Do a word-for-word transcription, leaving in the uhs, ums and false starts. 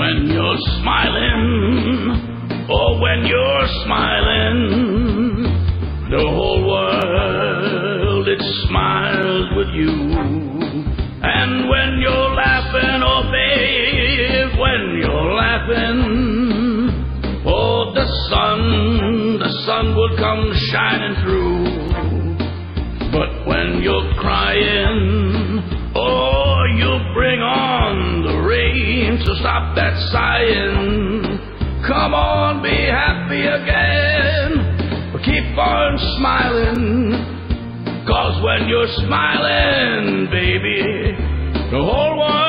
when you're smiling, oh, when you're smiling, the whole world, it smiles with you. And when you're laughing, oh, babe, when you're laughing, oh, the sun, the sun will come shining through. But when you're crying, oh, you bring on the rain to stop that sighing. Come on, be happy again, keep on smiling, 'cause when you're smiling, baby, the whole world